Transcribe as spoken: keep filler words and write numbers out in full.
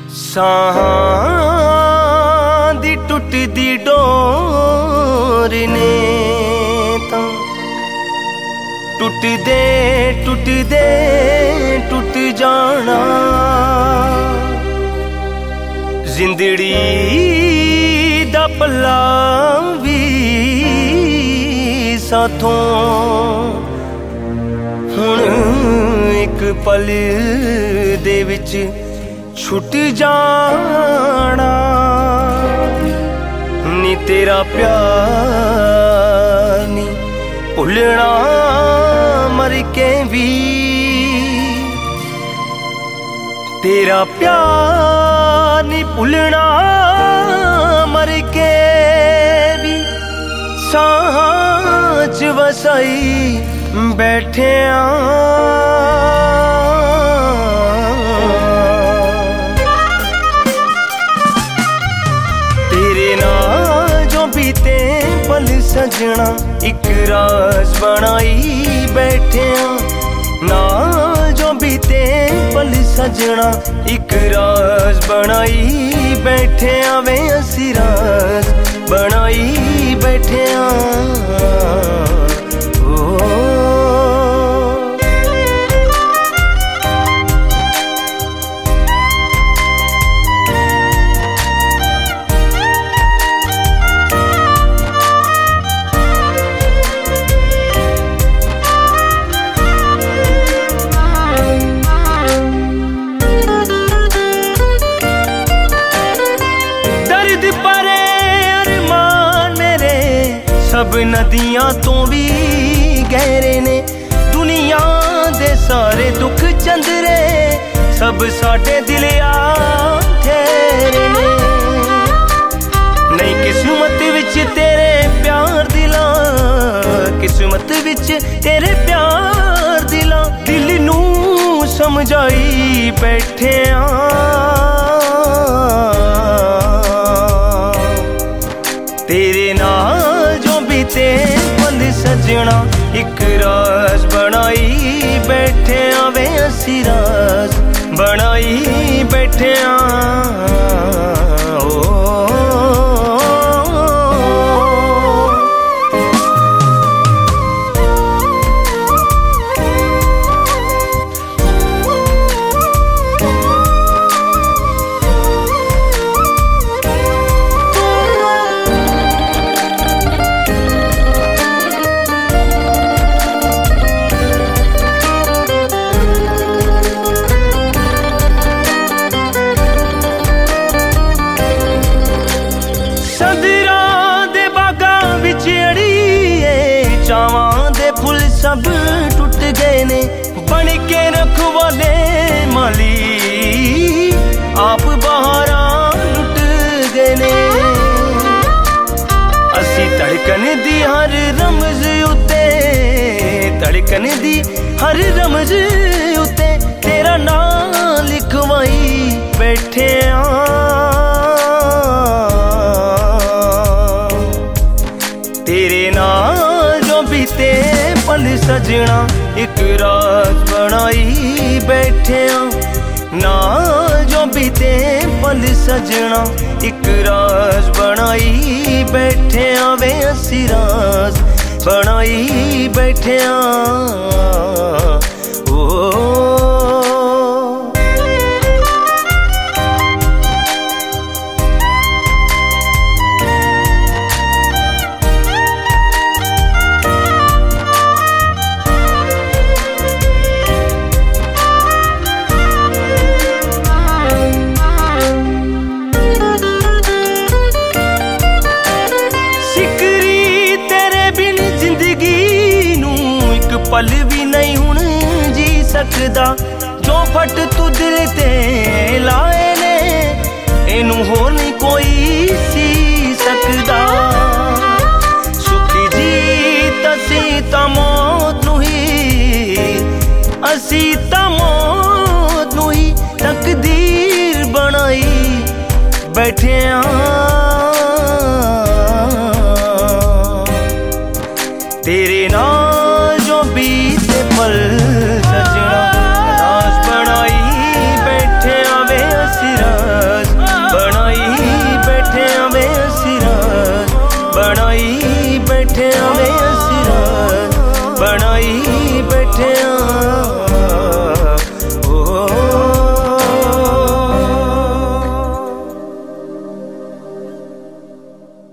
ਸਾਹਾਂ ਦੀ ਟੁੱਟਦੀ ਡੋਰ ਨੇ ਤਾਂ ਟੁੱਟਦੇ ਟੁੱਟਦੇ ਟੁੱਟ ਜਾਣਾ। ਜ਼ਿੰਦੜੀ ਦਾ ਪੱਲਾ ਵੀ ਸਾਥੋਂ ਹੁਣ ਇੱਕ ਪਲ ਦੇ ਵਿੱਚ छुट जाना। नी तेरा प्यार नी भुलना मर के भी, तेरा प्यार नी भुलना मर के भी। साहां च वसाई बैठे पल सजना एक राज बनाई बैठे ना। जो बीते पल सजना एक राज बनाई बैठे वे असी राज बनाई बैठे सब नदियां तो भी गहरे ने। दुनिया दे सारे दुख चंदरे सब साडे दिल आ ठहरे ने। नहीं किस्मत विच तेरे प्यार दिला, किस्मत विच तेरे प्यार दिला। दिल नू समझाई बैठे तेरे नाल पल सजना एक राज बनाई बैठे वे असी राज बनाई बैठे सब टूट गए ने। बन के रखवाले माली आप बहारा लुट गए ने। असी धड़कन दी हर रमज उते, धड़कन दी हर रमज उते तेरा नाम लिखवाई बैठे तेरे नाल जो बीते पल सजना एक राज बनाई बैठे ना। जो बीते पल सजना एक राज बनाई बैठे वे असी राज बनाई बैठे ओ। पल भी नहीं हुण जी सकदा जो फट तू दिल ते लाए ने, इनू होर नहीं कोई सी सकदा। सुखी जी तसी ता मौत नू ही, असी ता मौत नू ही तकदीर बनाई बैठे तेरे नाल जो बीते पल सजना राज बनाई बैठे वे असी राज बैठे